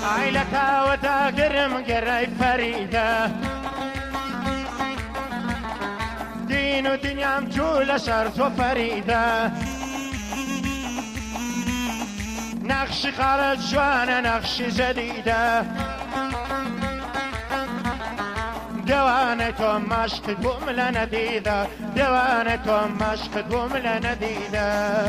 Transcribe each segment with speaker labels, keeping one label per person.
Speaker 1: عيلتها وتاقرم قري فريدة دين ودنيا مجولة شرط وفريدة نقش خارج جوانا نقش جديدة دوانتهم مشق دوم لنديدة دوانتهم مشق دوم لنديدة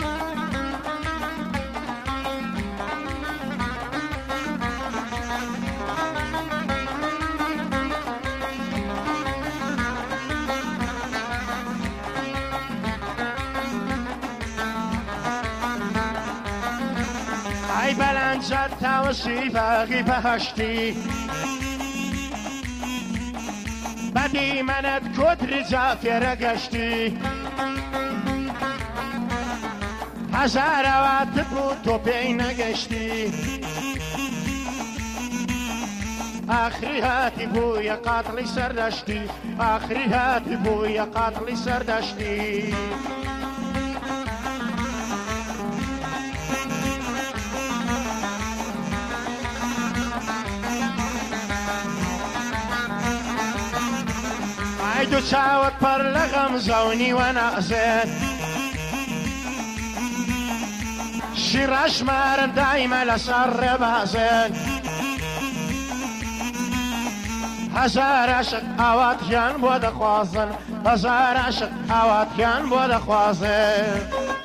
Speaker 1: ای بلند شد توشی باقی بهشتی بدی منت کدر جافر گشتی هزار وقت بود تو پی نگشتی آخری هاتی بوی قاتلی سردشتی آخری هاتی بوی قاتلی سردشتی دو چاوت پر لغم زونی و نازد شیرش مارن دایما لسر بازد هزار عشق اواتیان بود خوازن هزار عشق اواتیان بود خوازن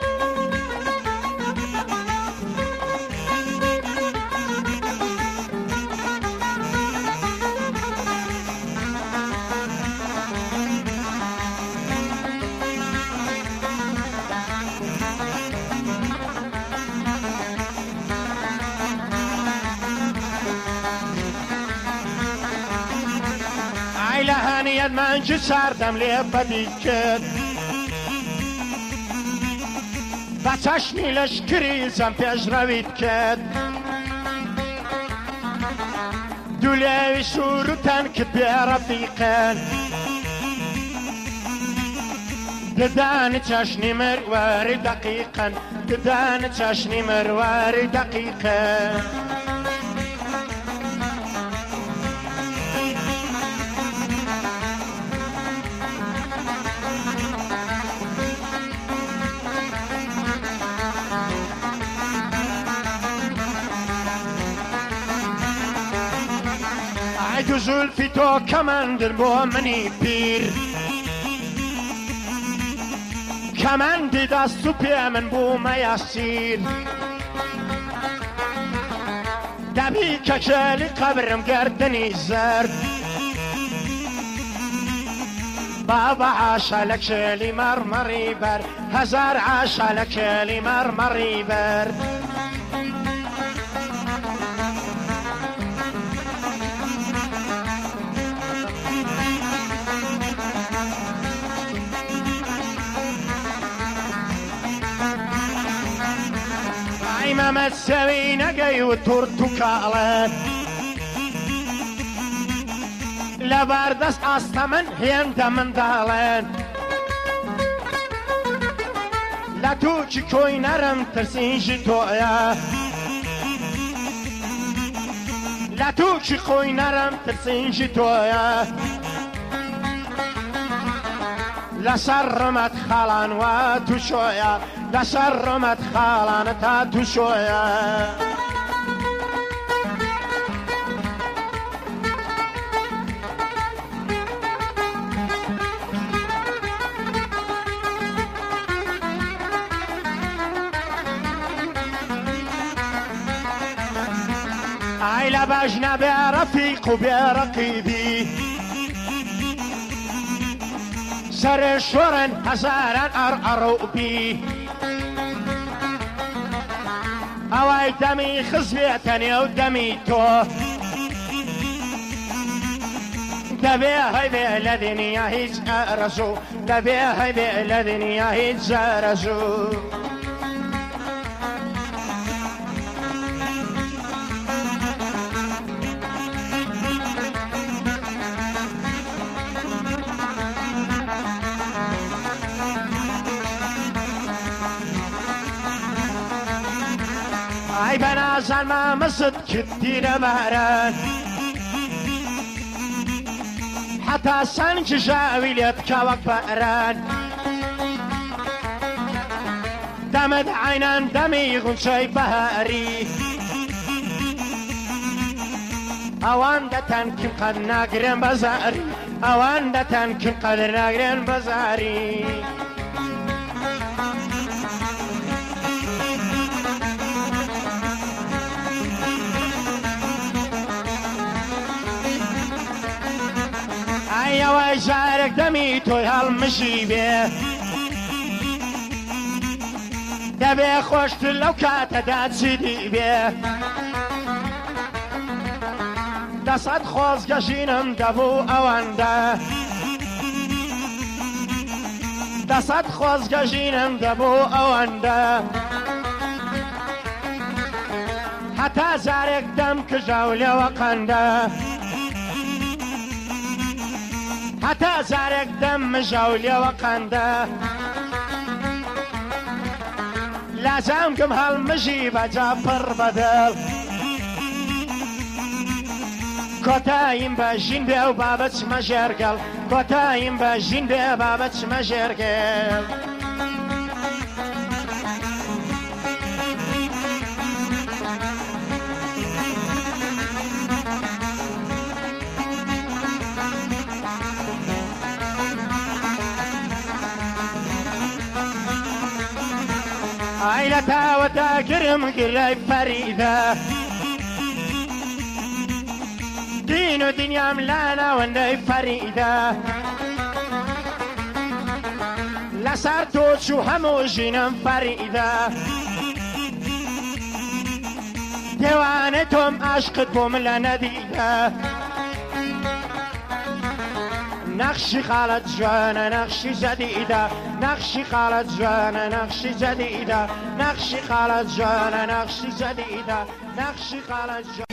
Speaker 1: لهانیت من جو سردم لیبدی کرد با چشمی لشکریزم پیش روید کرد دولیوی شروطن که بیرفیقن ددان چشنی مرواری دقیقا ددان چشنی مرواری دقیقا عيد زلفي تو كمان دربو مني بير كمان دي دستو بي من بو ما يسير دبي كشالي قبرم قردني زرد بابا عاشا لك شالي مرمري بر هزار عاشا لك شالي مرمري برد ما تسوينا جاي وتورتوكالة لا باردس أصلا من هين دمن دالن لا توشي كوي نرم ترسين جتويا لا توشي كوي نرم ترسين جتويا لا سرمت خلان واتوشويا لا سرمت خالان تاتو شويا عيلة باجنا برفيق وبرقيبي سر شورن هزاران أرقروبي هواي دمي خزبيتني ودمي تو دبيها بلدني هيج أرزو دبيها بلدني هيج أرزو ئای بەنازان مامەست کردی لەباران حتا سەنج ژاوی لێت کە وەک بەران دەمت عینان دەمی غونچەی بەهاری ئەوان دەتەن کم قەد ناگرێن بەزاری ئەوان دەتەن کم قەدر ناگرێن بەزاری ئەوەی ژارێک دەمی تۆی هەڵمژی بێ دەبێ خۆشتر لەو کاتەدا چیدی بێ دەسەد خۆزگەژینم دەبوو ئەوەندە دەسەد خۆزگەژینم دەبوو ئەوەندە هەتا جارێک دەم کژە و لێوە قەندە هەتا جارێک دەم مژە و لێوە قەندە لازمکم هەڵمژی بەجا پڕ بەدڵ کۆتاییم بە ژین بێ و بابەچمە ژێرگەڵ کۆتاییم بە ژین بێ بابەچمە ژێرگەڵ ئای لە تاوەتا گرم گرای فەریدە دین و دنیام لە ناوەندەی فەریدە لەسەر تۆ چوو هەموو ژینم فەریدە دێوانە تۆم عاشقت بۆ من لە نەدیدە نقشی خالت جوانە نقشی جدیدە نقشی خالت جوانە نقشی جدیدە نقشی خالت جوانە نقشی جدیدە نقشی خالت جوانە